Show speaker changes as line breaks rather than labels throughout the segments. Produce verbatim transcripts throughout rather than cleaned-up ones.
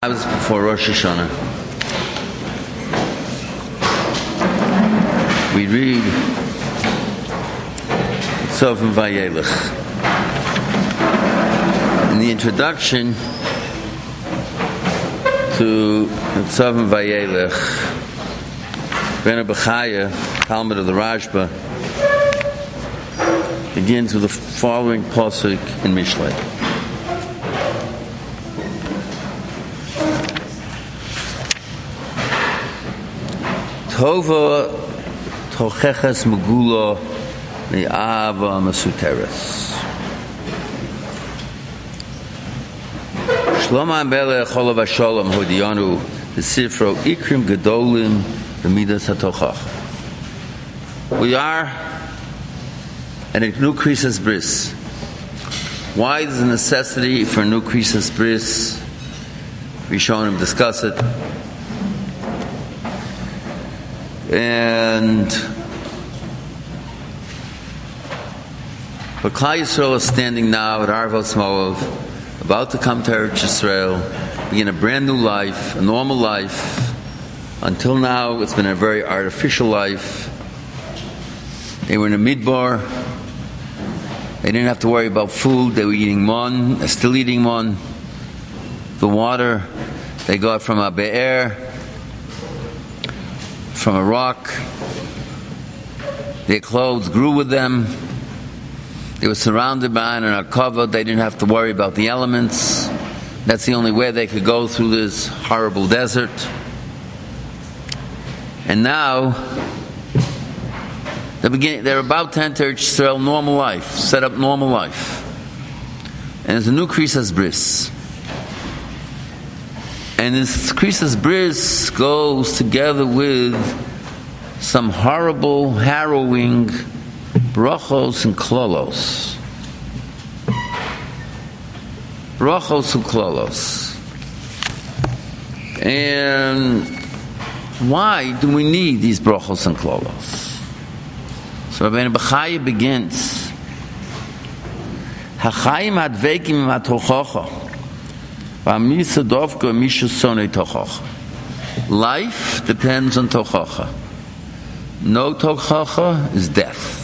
I was before Rosh Hashanah. We read Tzavim Vayelech. In the introduction to Tzavim Vayelech, Ben Bechaya, Talmud of the Rashba, begins with the following pasuk in Mishlei. Tova tocheches megula ne'ava mesuteres. Shlomo HaMelech Cholav HaSholom Hodiyanu B'Sifro Ikrim Gedolim B'Midas HaTochach. We are at a new Krisis Bris. Why is the necessity for a new Krisis Bris? We show him discuss it. And but Klal Yisrael is standing now at Arvos Moav, about to come to Eretz Yisrael, begin a brand new life, a normal life. Until now, it's been a very artificial life. They were in a midbar. They didn't have to worry about food. They were eating mon. They're still eating mon. The water they got from a be'er, from a rock. Their clothes grew with them. They were surrounded by an akava. They didn't have to worry about the elements. That's the only way they could go through this horrible desert. And now they're, beginning, they're about to enter Israel, normal life, set up normal life. And there's a new Krisis Bris. And this Krisis Bris goes together with some horrible, harrowing brachos and klolos. Brachos and klolos. And why do we need these brachos and klolos? So Rabbeinu Bechaya begins, Hachayim advekim matochocha. Life depends on tochacha. No tochacha is death.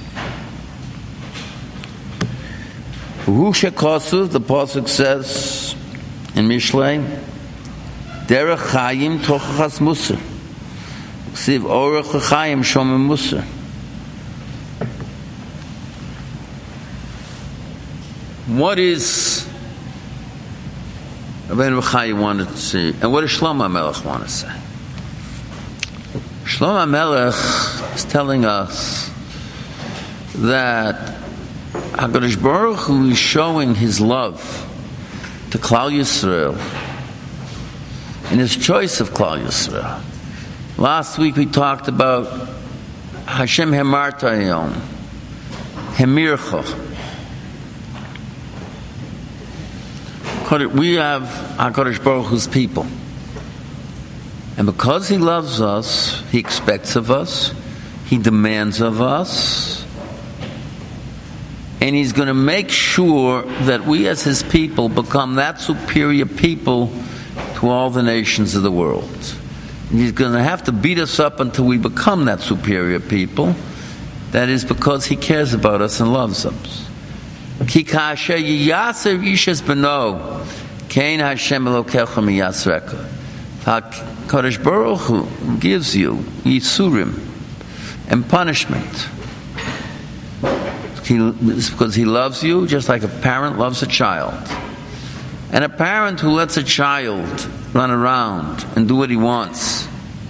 The pasuk says in Mishlei, Derech Chayim tochachas Musa. Ksiv Orech Chayim Shomim Musa. What is Rabbeinu Bechaya wanted to see, and what does Shlomo HaMelech want to say? Shlomo HaMelech is telling us that HaKadosh Baruch Hu is showing His love to Klal Yisrael in His choice of Klal Yisrael. Last week we talked about Hashem Hemarta Hayom, Hemircha. We have HaKadosh Baruch Hu's people. And because He loves us, He expects of us, He demands of us, and He's going to make sure that we as His people become that superior people to all the nations of the world. And He's going to have to beat us up until we become that superior people. That is because He cares about us and loves us. Ki kasher yiyaser ishes beno, kein Hashem elokecha miyasreka. HaKadosh Baruch Hu gives you yisurim and punishment. He, it's because He loves you, just like a parent loves a child. And a parent who lets a child run around and do what he wants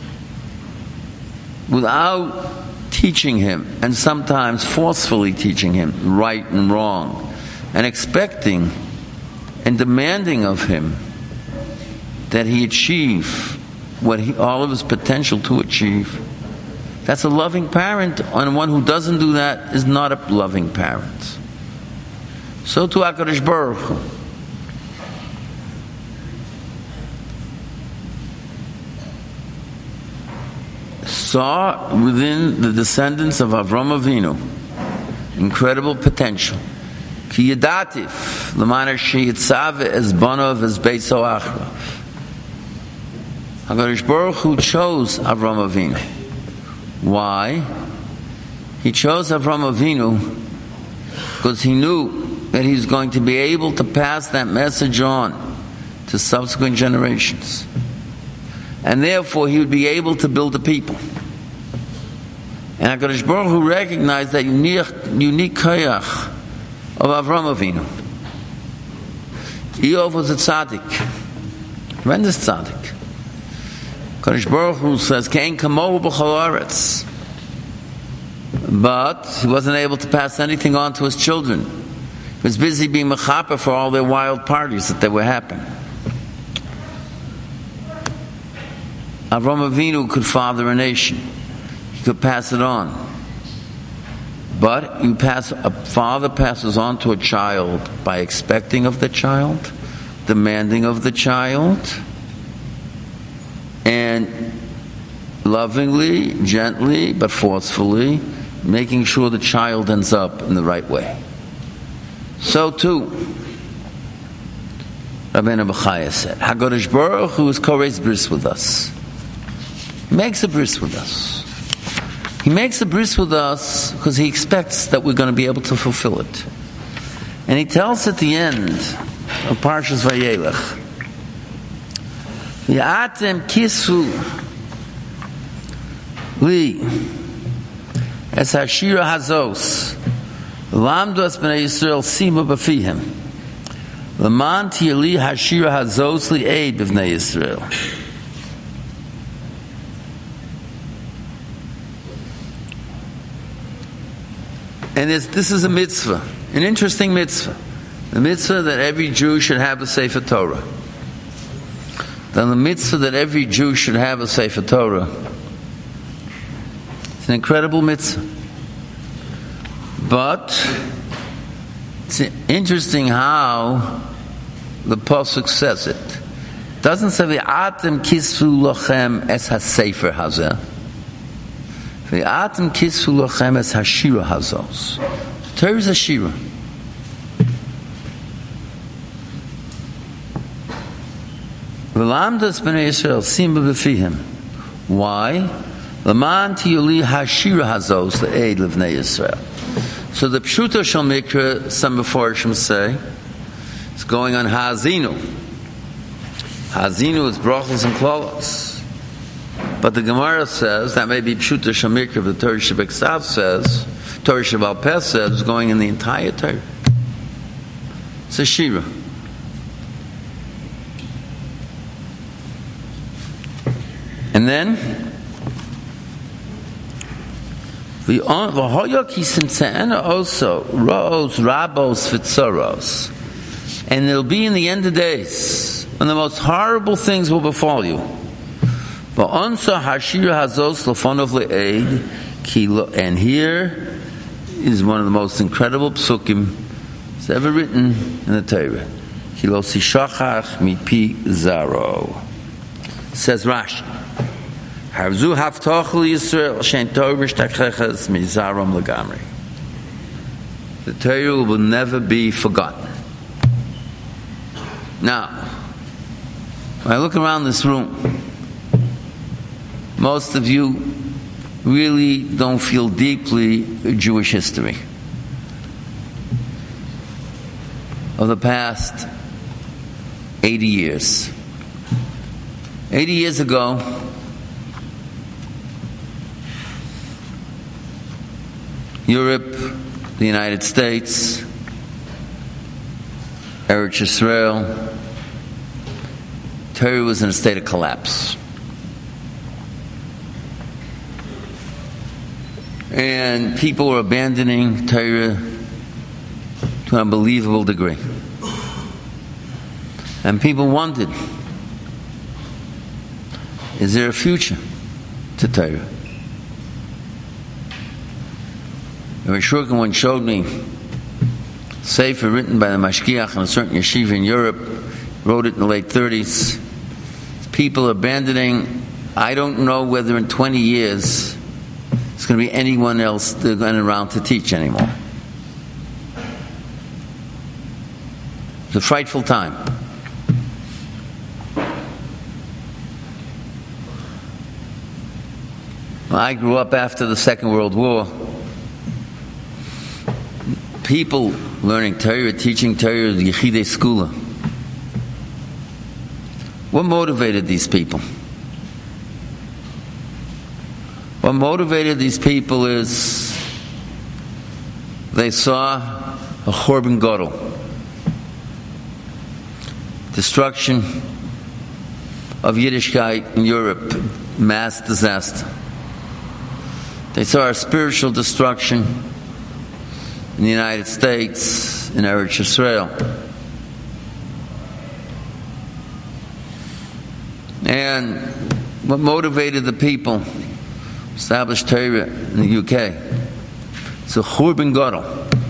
without teaching him, and sometimes forcefully teaching him right and wrong, and expecting and demanding of him that he achieve what he, all of his potential to achieve. That's a loving parent, and one who doesn't do that is not a loving parent. So to HaKadosh Baruch Hu. Saw within the descendants of Avram Avinu incredible potential. Ki yadatif l'maner sheyitzave es banov es beiso achra. HaKadosh Baruch Hu chose Avram Avinu. Why? He chose Avram Avinu because he knew that he's going to be able to pass that message on to subsequent generations. And therefore he would be able to build a people. And HaKadosh Baruch Hu recognized that unique, unique koyach of Avram Avinu. Eov was a tzaddik, tremendous tzaddik. HaKadosh Baruch Hu says, "Kein kamohu b'chol haaretz," but he wasn't able to pass anything on to his children. He was busy being mechaper for all their wild parties that they were happening. Avram Avinu could father a nation. He could pass it on. But you pass, a father passes on to a child by expecting of the child, demanding of the child, and lovingly, gently, but forcefully, making sure the child ends up in the right way. So too, Rabbeinu Bechaya said, HaKadosh Baruch Hu is koreis bris with us. He makes a bris with us. He makes a bris with us because he expects that we're going to be able to fulfill it. And he tells at the end of Parshas Vayelech, V'atem kisvu li es hashira hazos lamdu es b'nei Yisrael sima b'fihem l'man tiyali hashira hazos li eid b'nei Yisrael. And this, this is a mitzvah, an interesting mitzvah. The mitzvah that every Jew should have a Sefer Torah. Then the mitzvah that every Jew should have a Sefer Torah. It's an incredible mitzvah. But it's interesting how the Pasuk says it. It doesn't say, V'atem kisvu lochem es ha-sefer hazeh. V'atem kisvu lochem es hashira hazos. Torah is a shira. V'lamdas b'nei Yisrael simba b'fihem. Why? L'man tiyuli hashira hazos le'ed l'vnei Yisrael. So the Pshuto Shel Mikra, some Meforshim say, is going on Ha'azinu. Ha'azinu is brachos and klolos. But the Gemara says, that may be Pshuto Shel Mikra, but the Torah Shebeksav says, Torah Shebal Peh says, is going in the entire Torah. It's a shira. And then, also Ra'os Rabos Fitzoros, and it'll be in the end of days when the most horrible things will befall you. And here is one of the most incredible psukim that's ever written in the Torah. Kilo sishachach mipi zaro. Says Rashi, Harzu haftoch Yisrael shein Torah mishtacheches mizarom legamri. The Torah will never be forgotten. Now, when I look around this room, most of you really don't feel deeply Jewish history of the past eighty years. eighty years ago, Europe, the United States, Eretz Yisrael, Torah was in a state of collapse. And people were abandoning Torah to an unbelievable degree. And people wondered, is there a future to Torah? And Shurkin once showed me a sefer written by the Mashgiach in a certain yeshiva in Europe, wrote it in the late thirties. People abandoning, I don't know whether in twenty years there's going to be anyone else that's going around to teach anymore. It's a frightful time. I grew up after the Second World War. People learning Torah, teaching Torah, the Yechidei Skula. What motivated these people? What motivated these people is they saw a Churban Gadol, destruction of Yiddishkeit in Europe, mass disaster. They saw a spiritual destruction in the United States, in Eretz Yisrael. And what motivated the people to establish Torah in the U K? It's a Churban Gadol.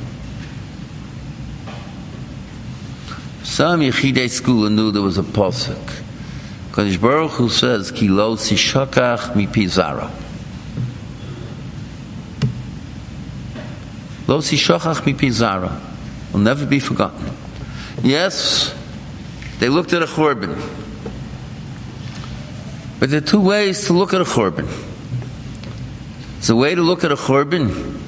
Some Yechidei Skula knew there was a pasuk. Kadosh Baruch Hu says, "Ki lo tishakach mipi zara." Lo tishakach mipi zara will never be forgotten. Yes, they looked at a Churban, but there are two ways to look at a Churban. It's a way to look at a Churban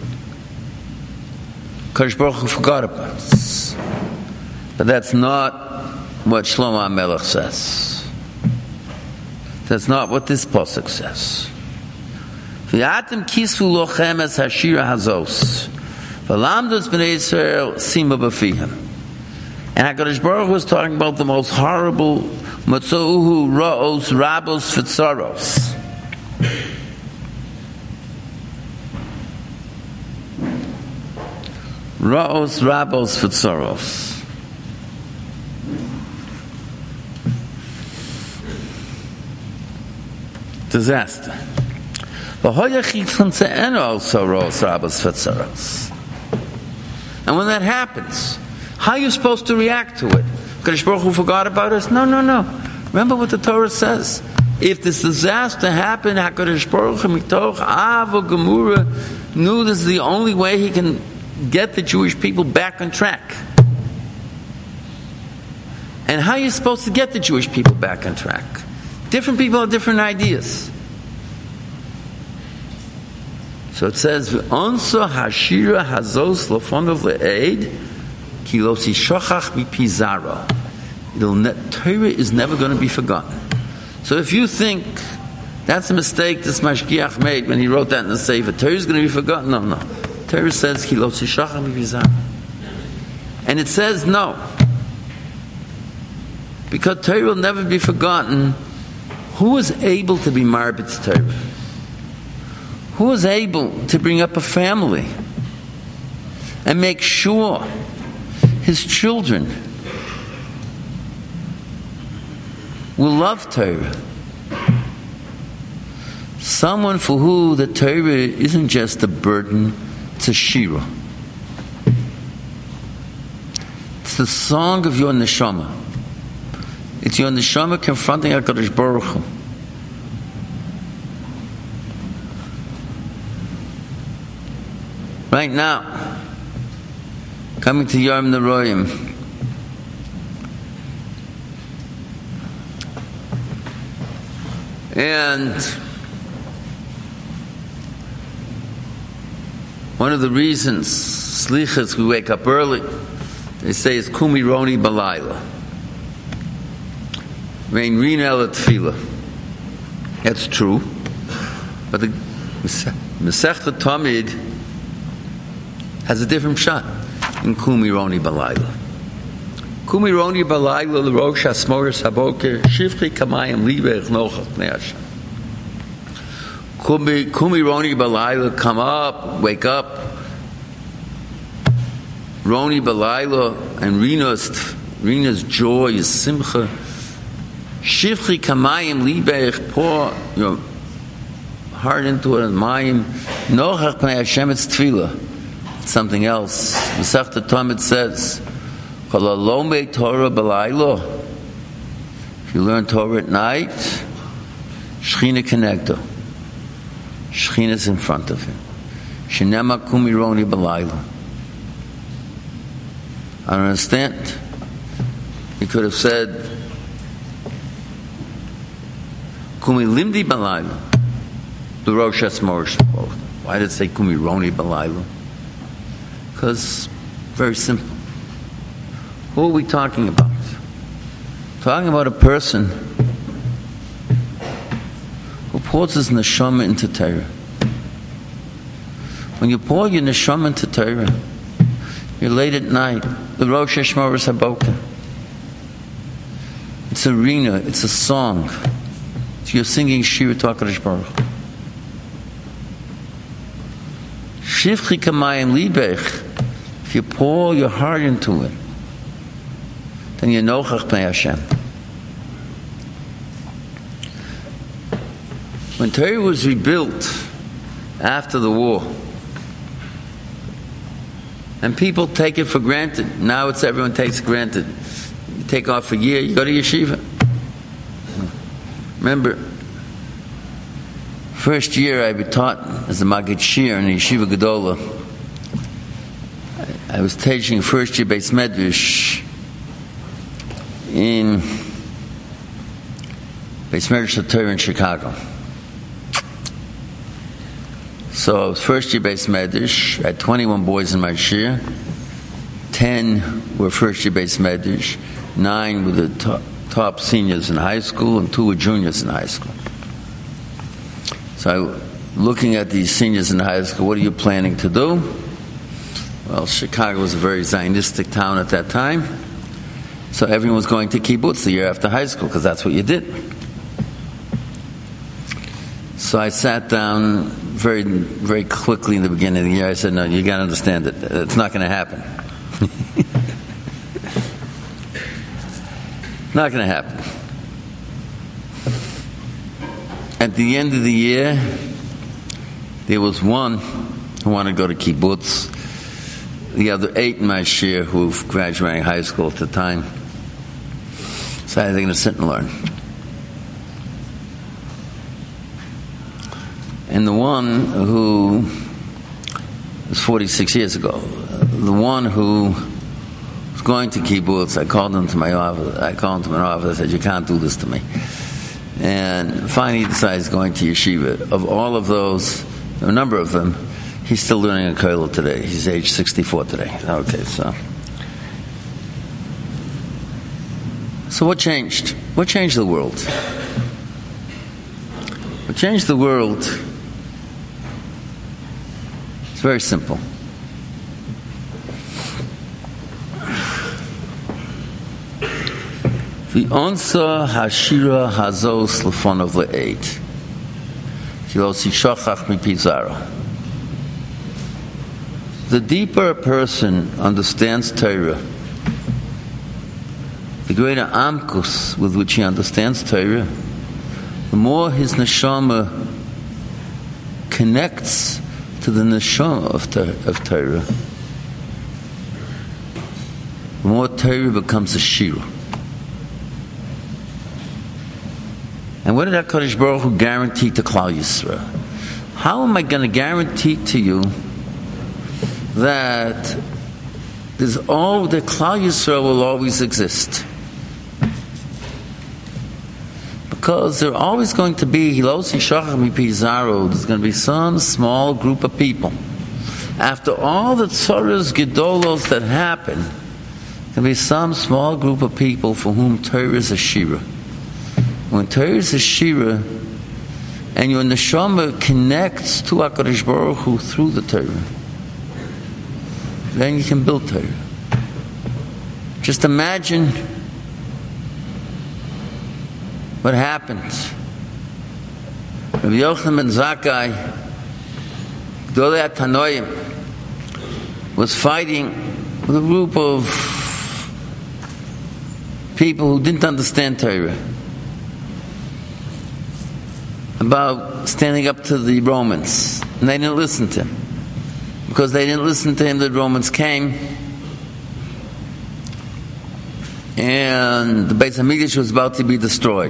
Kadosh Baruch Hu forgot about it. But that's not what Shlomo HaMelech says. That's not what this pasuk says. V'yatim kisvu lochem es hashira hazos, v'lamdos b'nei Yisrael sima b'fihem. And HaKadosh Baruch Hu was talking about the most horrible matzouhu ra'os rabos v'tzaros. Ra'os rabos v'tzaros. Disaster. And when that happens, how are you supposed to react to it? Kadosh Baruch Hu forgot about us? No, no, no. Remember what the Torah says. If this disaster happened, HaKadosh Baruch Hu mitoch avo gemura knew this is the only way he can get the Jewish people back on track. And how are you supposed to get the Jewish people back on track? Different people have different ideas. So it says, "V'onso hashira hazos lofonov le'ed ki lo tishochach mipi zara." Torah is never going to be forgotten. So if you think that's a mistake this Mashgiach made when he wrote that in the Sefer, Torah is going to be forgotten. No, no. Torah says ki lo tishochach mipi zara, and it says no, because Torah will never be forgotten. Who was able to be marbitz Torah? Who was able to bring up a family and make sure his children will love Torah? Someone for who the Torah isn't just a burden, it's a shira. It's the song of your neshama. It's your neshama confronting HaKadosh Baruch Hu. Right now, coming to Yom Neroyim, and one of the reasons, slichas, we wake up early, they say it's kumi roni balayla. Vein rina el tefillah. That's true. But the Masechta Tamid has a different shot in Kumi Roni Balayla. Kumi Roni Balayla l'rosh ha'smoris haboker shivchi kamayim libech nochach pnei Hashem. Kumi Kumi Roni Balayla, come up, wake up. Roni Balayla, and Rina's Rina's joy is simcha. Shivchi kamayim libech, pour your heart into it and mayim. Nochach pnei Hashem, it's tefillah. Something else. Masechta Tamid says, "Kalalome Torah b'laylo." If you learn Torah at night, Shechina connecto. Shechina is in front of him. Shenema kumi roni b'laylo. I don't understand. He could have said, "Kumi limdi b'laylo." the Rosh Hashanah. Why did it say Kumironi Balaylu? Because very simple. Who are we talking about? Talking about a person who pours his neshama into Torah. When you pour your neshama into Torah, you're late at night. The Rosh Hashanah is Haboken. It's a rina. It's a song. You're singing Shira to HaKadosh Baruch Hu. Shivchi kamayim libech. If you pour your heart into it, then you're nochach b'nei Hashem. When Torah was rebuilt after the war, and people take it for granted. Now it's everyone takes it for granted. You take off a year, you go to yeshiva. Remember, first year I was taught as a Maggid Shir in the Yeshiva Gedola. I was teaching first year Beis Medrash in Beis Medrash Torah in Chicago. So I was first year Beis Medrash. I had twenty-one boys in my shir. Ten were first year Beis Medrash. Nine were the top, top seniors in high school, and two were juniors in high school. So I, looking at these seniors in high school, what are you planning to do? Well, Chicago was a very Zionistic town at that time. So everyone was going to kibbutz the year after high school, because that's what you did. So I sat down very, very quickly in the beginning of the year. I said, no, you got to understand it. It's not going to happen. Not going to happen. At the end of the year, there was one who wanted to go to kibbutz. The other eight in my shir who were graduating high school at the time decided they're going to sit and learn. And the one who was forty-six years ago, the one who was going to kibbutz, I called him to my office. I called him to my office. I said, "You can't do this to me." And finally, he decides going to yeshiva. Of all of those, a number of them, he's still learning a kollel today. He's age sixty-four today. Okay, so so what changed? What changed the world? What changed the world? Very simple. The onsa hashira hazos lefonov le'eit. Kilosi shochach mipizara. The deeper a person understands Torah, the greater amkus with which he understands Torah, the more his neshama connects to the neshama of, of Torah, the more Torah becomes a shira. And what did HaKadosh Baruch Hu guarantee to Klal Yisrael? How am I going to guarantee to you that there's all the Klal Yisrael will always exist? Because there are always going to be there's going to be some small group of people. After all the tzoros gedolos that happen, there will be some small group of people for whom Torah is a shira. When Torah is a shira, and your neshama connects to HaKadosh Baruch Hu through the Torah, then you can build Torah. Just imagine what happens. Rabbi Yochanan ben Zakkai, Gdolei HaTanoim, was fighting with a group of people who didn't understand Torah about standing up to the Romans, and they didn't listen to him. Because they didn't listen to him, the Romans came, and the Beis Hamikdash was about to be destroyed.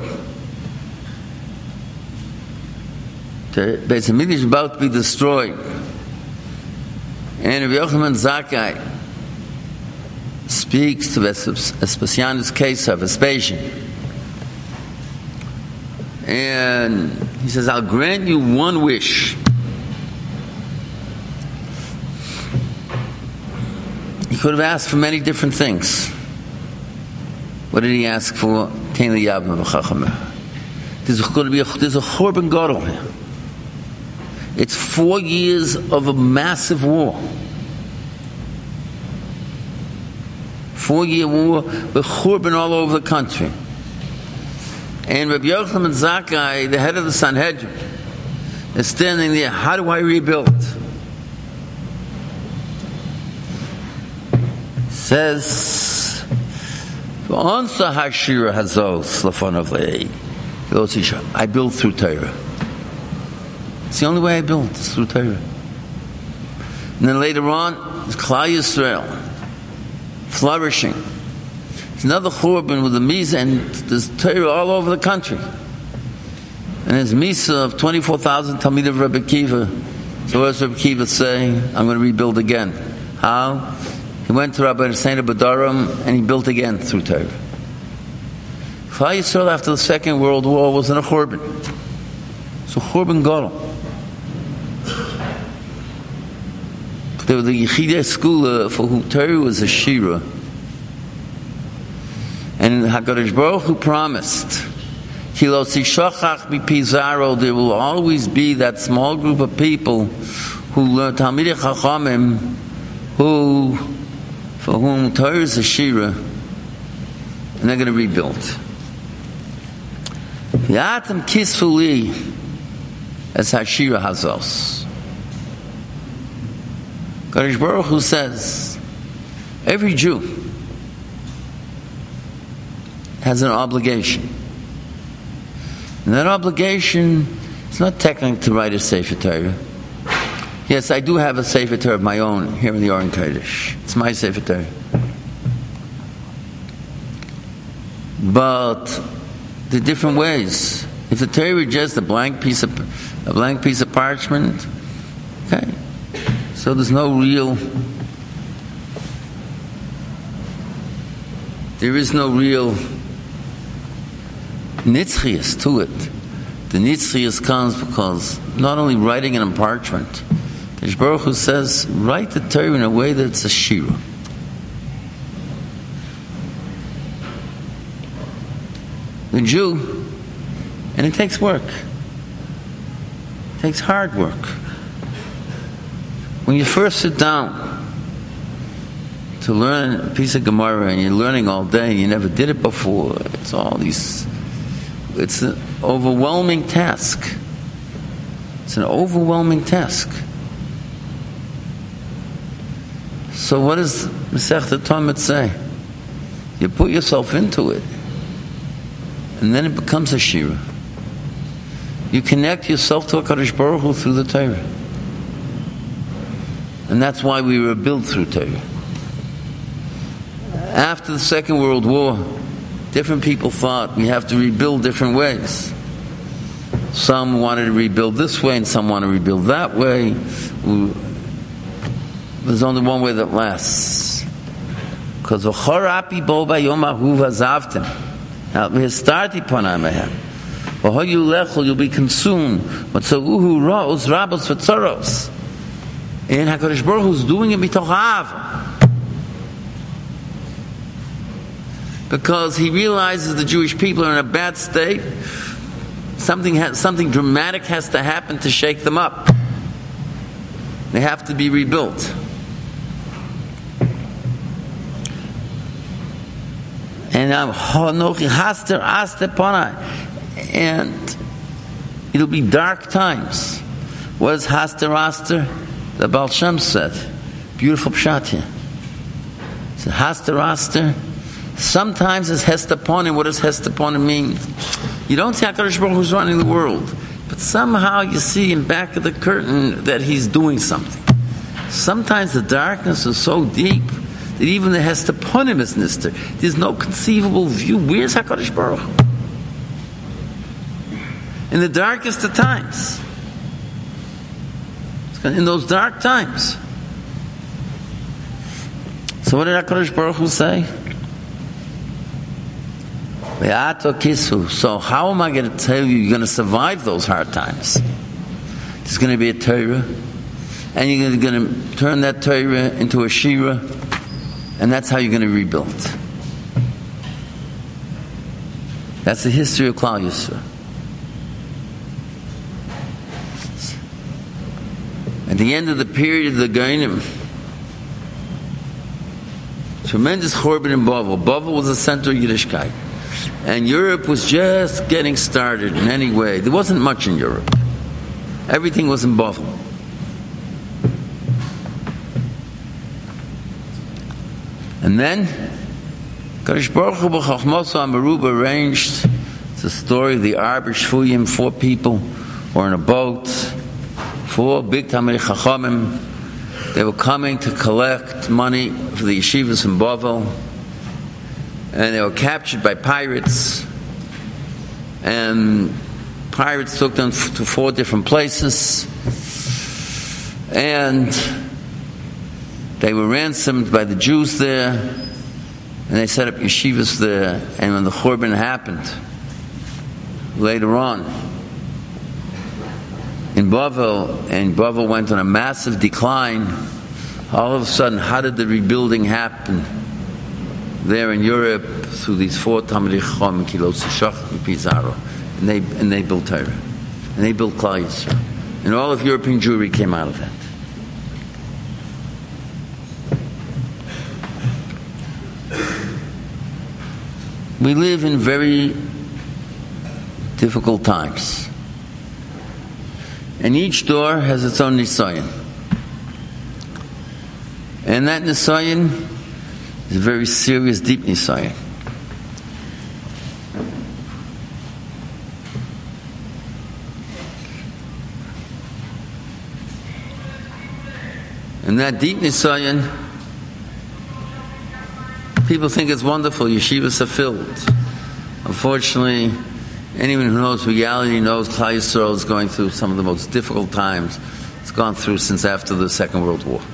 The Beis Hamikdash was about to be destroyed, and Rabbi Yochanan ben Zakkai speaks to Vespasianus Caesar, Vespasian, And he says, I'll grant you one wish. He could have asked for many different things. What did he ask for? There's going to be a, there's a Churban Gadol here. It's four years of a massive war. Four-year war with Churban all over the country. And Rabbi Yochanan Zakkai, the head of the Sanhedrin, is standing there. How do I rebuild? Says, "Answer Hashira Hazos Lafonov Lei." I build through Torah. It's the only way I build. It's through Torah. And then later on, it's Klal Yisrael flourishing. It's another Churban with a Misa, and there's Torah all over the country. And there's Misa of twenty-four thousand Talmid of Rabbi Akiva. So what does Rabbi Akiva say? I'm going to rebuild again. How? He went to Rabbi Hussein Badaram and he built again through Torah. Klal Yisrael after the Second World War was in a Churban. So Churban Gadol. There was the Yechidei Skula for whom Torah was a Shira. And HaKadosh Baruch Hu promised, Ki lo tishachach mipi zaro, there will always be that small group of people who learn Talmidei Chachamim, who, for whom Torah is a Shira, and they're going to rebuild. V'atem kisfuli as Hashira Hazos. Kadosh Baruch Hu says, every Jew has an obligation. And that obligation is not technically to write a Sefer Torah. Yes, I do have a Sefer Torah of my own here in the Oren Kodesh. It's my Sefer Torah. But the different ways. If the Torah is just a blank piece of a blank piece of parchment, okay. So there's no real, there is no real nitzchias to it. The nitzchias comes because not only writing it on parchment, Kadosh Baruch Hu says, write the Torah in a way that it's a shira. The Jew, and it takes work. It takes hard work. When you first sit down to learn a piece of Gemara and you're learning all day, you never did it before, it's all these, it's an overwhelming task. It's an overwhelming task. So what does Masechta Talmud say? You put yourself into it, and then it becomes a shira. You connect yourself to HaKadosh Baruch Hu through the Torah. And that's why we were built through Torah. After the Second World War, different people thought we have to rebuild different ways. Some wanted to rebuild this way, and some want to rebuild that way. There's only one way that lasts. Because you'll be consumed. And HaKadosh Baruch Hu is doing it mitoch ahava, because He realizes the Jewish people are in a bad state. Something has, something dramatic has to happen to shake them up. They have to be rebuilt. And and it'll be dark times. What is Haster Aster? The Baal Shem said, beautiful pshat here. So Haster Aster, sometimes it's Hesteponim. What does Hesteponim mean? You don't see HaKadosh Baruch Hu who's running the world, but somehow you see in back of the curtain that He's doing something. Sometimes the darkness is so deep that even the Hesteponim is nister. There's no conceivable view. Where's HaKadosh Baruch Hu? In the darkest of times. In those dark times. So what did HaKadosh Baruch Hu say? So how am I going to tell you you're going to survive those hard times? There's going to be a Torah, and you're going to turn that Torah into a Shira, and that's how you're going to rebuild. That's the history of Klal Yisrael. At the end of the period of the Gainim, tremendous Churban in Bavel. Bavel was the center of Yiddishkeit. And Europe was just getting started in any way. There wasn't much in Europe. Everything was in Bavel. And then, Kadosh Baruch Hu b'Chachmaso HaMeruba arranged the story of the Arba Shvuyim, four people were in a boat, four big Talmidei Chachamim. They were coming to collect money for the yeshivas in Bavel, and they were captured by pirates, and pirates took them f- to four different places, and they were ransomed by the Jews there, and they set up yeshivas there. And when the Churban happened later on in Bavel, and Bavel went on a massive decline, all of a sudden, how did the rebuilding happen there in Europe? Through these four Talmidei Chacham, Kilos Shach and Pizarro, and they and they built Torah, and they built Klal Yisrael, and all of European Jewry came out of that. We live in very difficult times, and each door has its own nisayon, and that nisayon is a very serious, deep nisayon. And that deep nisayon, people think it's wonderful. Yeshivas are filled. Unfortunately, anyone who knows reality knows Klal Yisrael is going through some of the most difficult times it's gone through since after the Second World War.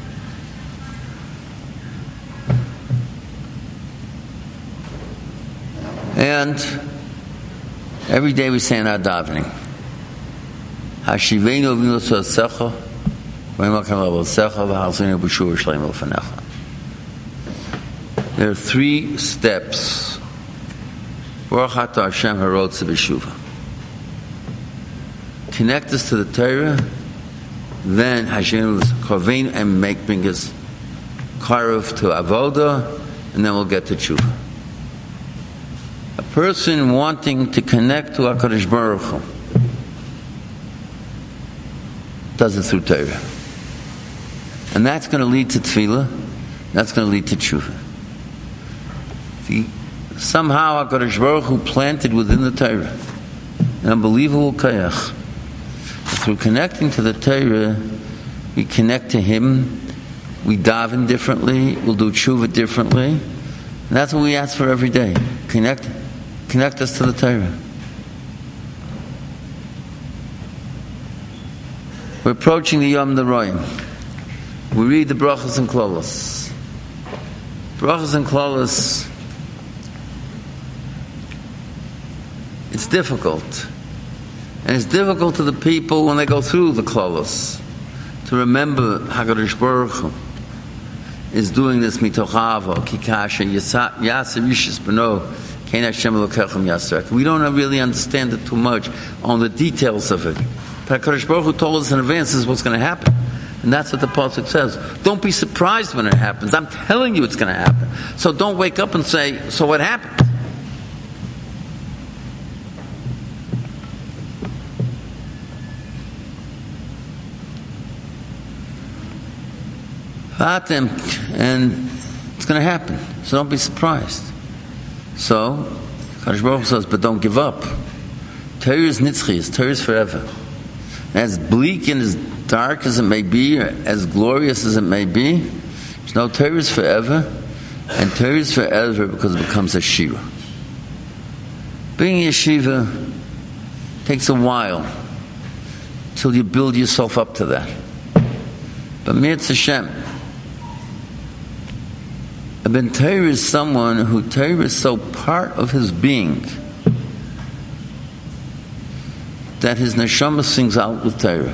And every day we say in our davening, Hashivenu v'nu tzadsecha v'hazinu b'shur shleim l'fanecha. There are three steps. Baruch atah Hashem harotze b'shuva. Connect us to the Torah, then Hashem Korvein and make bring us Karev to Avoda, and then we'll get to Tshuva. A person wanting to connect to HaKadosh Baruch Hu does it through Torah. And that's going to lead to Tefillah, that's going to lead to Tshuva. The, somehow HaKadosh Baruch Hu planted within the Torah an unbelievable kayach. Through connecting to the Torah, we connect to Him, we daven differently, we'll do Tshuva differently, and that's what we ask for every day. Connect, connect us to the Torah. We're approaching the Yom Noraim. We read the Brachos and Klolos. Brachos and Klolos, it's difficult. And it's difficult to the people when they go through the Klolos to remember HaKadosh Baruch Hu is doing this mitoch ava, kikasha, yasser yishis b'no, kein Hashem elokechem yasrek. We don't really understand it too much on the details of it. But HaKadosh Baruch Hu told us in advance this is what's going to happen. And that's what the Pasuk says. Don't be surprised when it happens. I'm telling you it's going to happen. So don't wake up and say, so what happened? And it's going to happen. So don't be surprised. So, Kadosh Baruch Hu says, but don't give up. Torah is nitzchis. Torah is forever. As bleak and as dark as it may be, or as glorious as it may be, there's no Torah is forever, and Torah is forever because it becomes a shira. Being a yeshiva takes a while till you build yourself up to that. But Mirz Hashem, a Ben Torah is someone who Torah is so part of his being that his neshama sings out with Torah.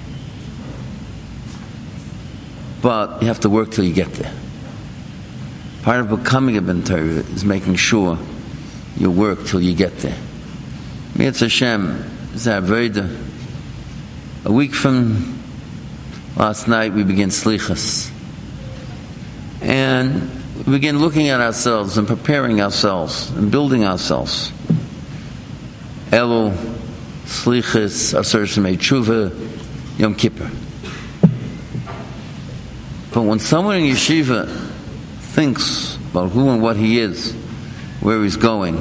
But you have to work till you get there. Part of becoming a Ben Torah is making sure you work till you get there. Mi'etz Hashem is our Avodah. A week from last night we begin Slichas. And we begin looking at ourselves and preparing ourselves and building ourselves. Elul, Slichas, Asar Shemei Tshuva, Yom Kippur. But when someone in yeshiva thinks about who and what he is, where he's going,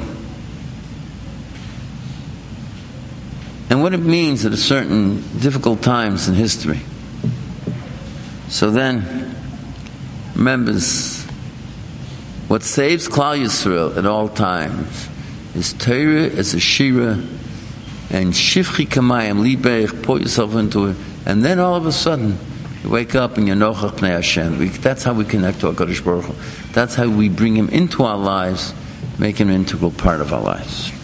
and what it means at a certain difficult times in history, so then remembers what saves Klal Yisrael at all times is Torah as a shira, and Shivchi Kamayim, Libeich, pour yourself into it, and then all of a sudden you wake up and you're Nochach Pnei Hashem. We, that's how we connect to HaKadosh Baruch Hu. That's how we bring Him into our lives, make Him an integral part of our lives.